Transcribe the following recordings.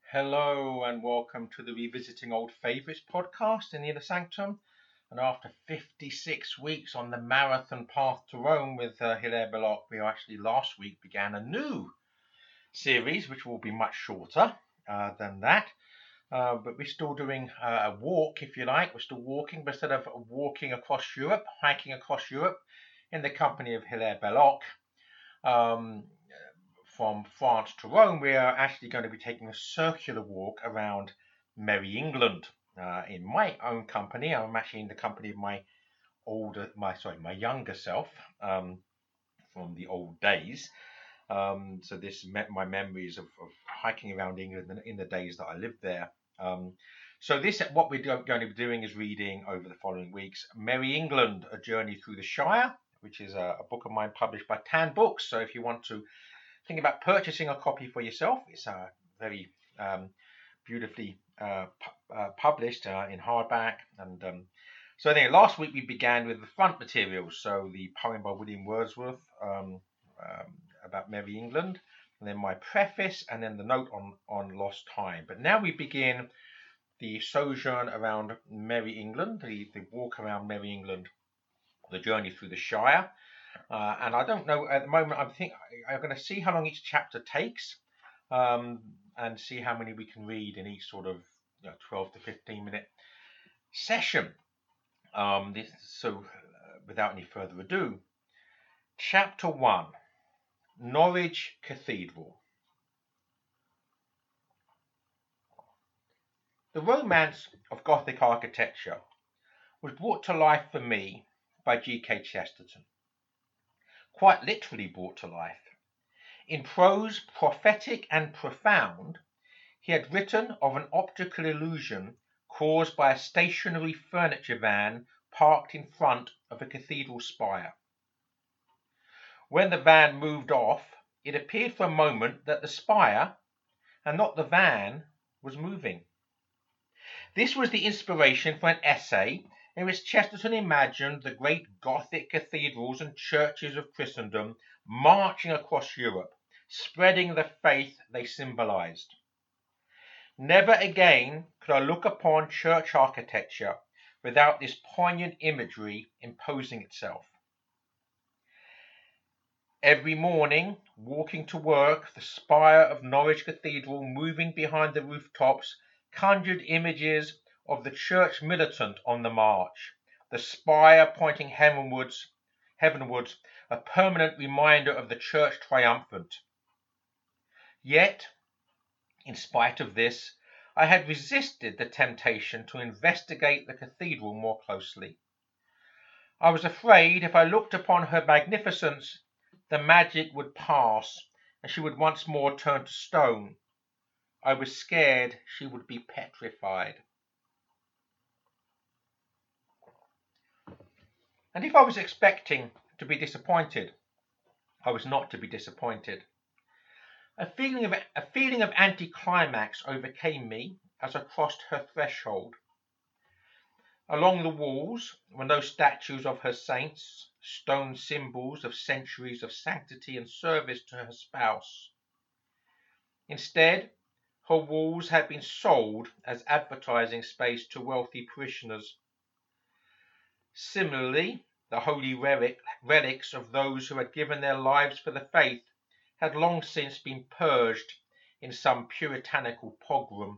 Hello and welcome to the Revisiting Old Favourites podcast in the Inner Sanctum. And after 56 weeks on the marathon path to Rome with Hilaire Belloc, we actually last week began a new series which will be much shorter than that. But we're still doing a walk, if you like. We're still walking, but instead of walking across Europe, hiking across Europe in the company of Hilaire Belloc, um, from France to Rome, we are actually going to be taking a circular walk around Merry England in my own company. I'm actually in the company of my younger self from the old days. So this met my memories of hiking around England in the days that I lived there. So what we're going to be doing is reading over the following weeks Merry England, A Journey Through the Shire, which is a book of mine published by Tan Books. So if you want to think about purchasing a copy for yourself, it's very beautifully published in hardback. And so anyway, last week we began with the front materials, so the poem by William Wordsworth about Merry England, and then my preface, and then the note on lost time. But now we begin the sojourn around Merry England, the walk around Merry England, the journey through the Shire. And I don't know at the moment. I'm going to see how long each chapter takes, and see how many we can read in each sort of 12 to 15 minute session. Without any further ado, Chapter 1: Norwich Cathedral. The romance of Gothic architecture was brought to life for me by G.K. Chesterton. Quite literally brought to life. In prose prophetic and profound, he had written of an optical illusion caused by a stationary furniture van parked in front of a cathedral spire. When the van moved off, it appeared for a moment that the spire, and not the van, was moving. This was the inspiration for an essay in which Chesterton imagined the great Gothic cathedrals and churches of Christendom marching across Europe, spreading the faith they symbolized. Never again could I look upon church architecture without this poignant imagery imposing itself. Every morning, walking to work, the spire of Norwich Cathedral moving behind the rooftops conjured images of the church militant on the march, the spire pointing heavenwards, a permanent reminder of the church triumphant. Yet, in spite of this, I had resisted the temptation to investigate the cathedral more closely. I was afraid if I looked upon her magnificence, the magic would pass, and she would once more turn to stone. I was scared she would be petrified. And if I was expecting to be disappointed, I was not to be disappointed. A feeling of anticlimax overcame me as I crossed her threshold. Along the walls were no statues of her saints, stone symbols of centuries of sanctity and service to her spouse. Instead, her walls had been sold as advertising space to wealthy parishioners. Similarly, the holy relics of those who had given their lives for the faith had long since been purged in some puritanical pogrom.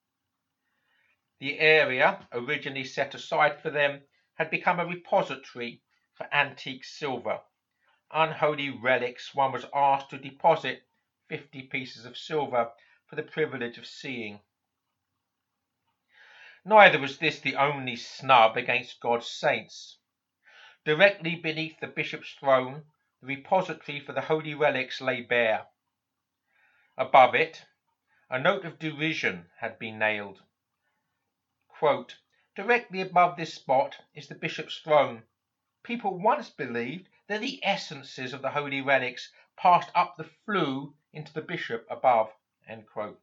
The area, originally set aside for them, had become a repository for antique silver. Unholy relics, one was asked to deposit 50 pieces of silver for the privilege of seeing. Neither was this the only snub against God's saints. Directly beneath the bishop's throne, the repository for the holy relics lay bare. Above it, a note of derision had been nailed. Quote, "Directly above this spot is the bishop's throne. People once believed that the essences of the holy relics passed up the flue into the bishop above." End quote.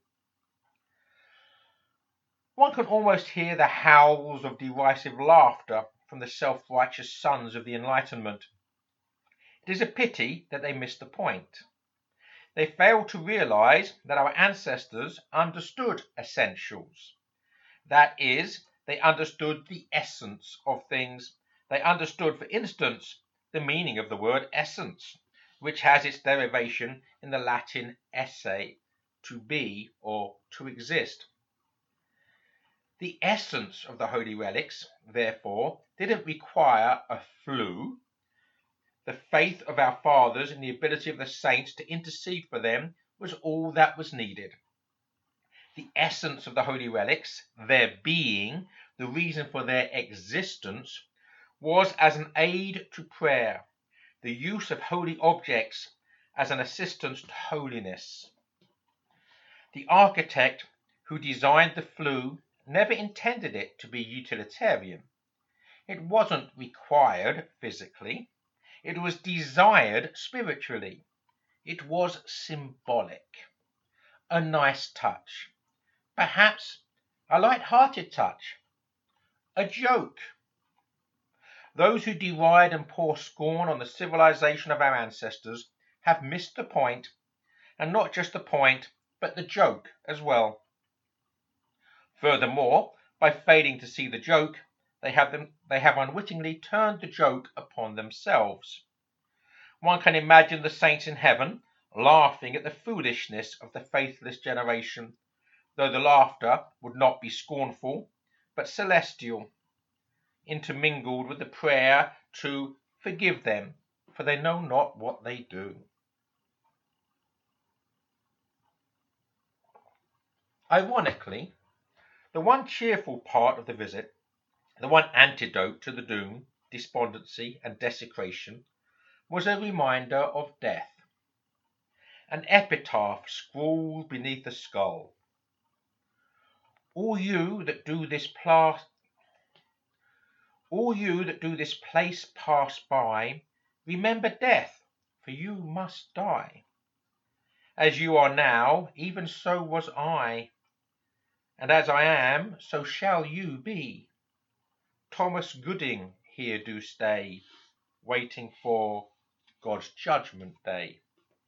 One can almost hear the howls of derisive laughter from the self-righteous sons of the Enlightenment. It is a pity that they missed the point. They fail to realize that our ancestors understood essentials. That is, they understood the essence of things. They understood, for instance, the meaning of the word essence, which has its derivation in the Latin esse, to be or to exist. The essence of the holy relics, therefore, didn't require a flu. The faith of our fathers and the ability of the saints to intercede for them was all that was needed. The essence of the holy relics, their being, the reason for their existence, was as an aid to prayer, the use of holy objects as an assistance to holiness. The architect who designed the flue never intended it to be utilitarian. It wasn't required physically. It was desired spiritually. It was symbolic. A nice touch. Perhaps a light-hearted touch. A joke. Those who deride and pour scorn on the civilization of our ancestors have missed the point, and not just the point, but the joke as well. Furthermore, by failing to see the joke, they have unwittingly turned the joke upon themselves. One can imagine the saints in heaven laughing at the foolishness of the faithless generation, though the laughter would not be scornful, but celestial, intermingled with the prayer to forgive them, for they know not what they do. Ironically, the one cheerful part of the visit, the one antidote to the doom, despondency, and desecration, was a reminder of death. An epitaph scrawled beneath the skull. All you that do this place pass by, remember death, for you must die. As you are now, even so was I, and as I am, so shall you be. Thomas Gooding here do stay, waiting for God's judgment day.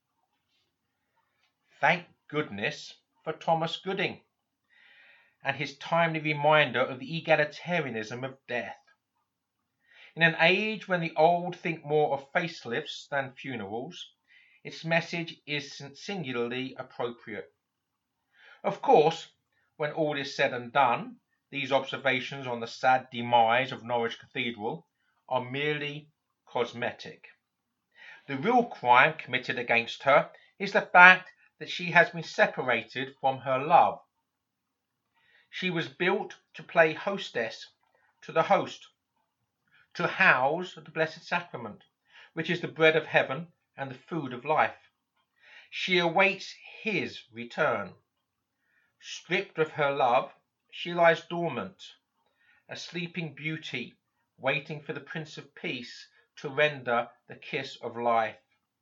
Thank goodness for Thomas Gooding and his timely reminder of the egalitarianism of death. In an age when the old think more of facelifts than funerals, its message is singularly appropriate. Of course, when all is said and done, these observations on the sad demise of Norwich Cathedral are merely cosmetic. The real crime committed against her is the fact that she has been separated from her love. She was built to play hostess to the host, to house the Blessed Sacrament, which is the bread of heaven and the food of life. She awaits his return. Stripped of her love, she lies dormant, a sleeping beauty, waiting for the Prince of Peace to render the kiss of life.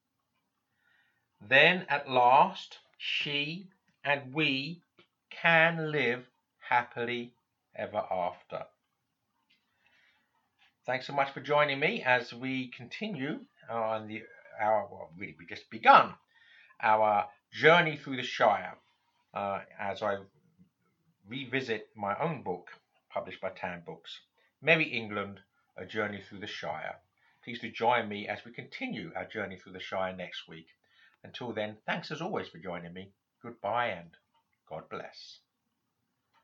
Then at last she and we can live happily ever after. Thanks so much for joining me as we continue on we just begun our journey through the Shire as I revisit my own book published by Tan Books, Merry England, A Journey Through the Shire. Please do join me as we continue our journey through the Shire next week. Until then, thanks as always for joining me. Goodbye and God bless.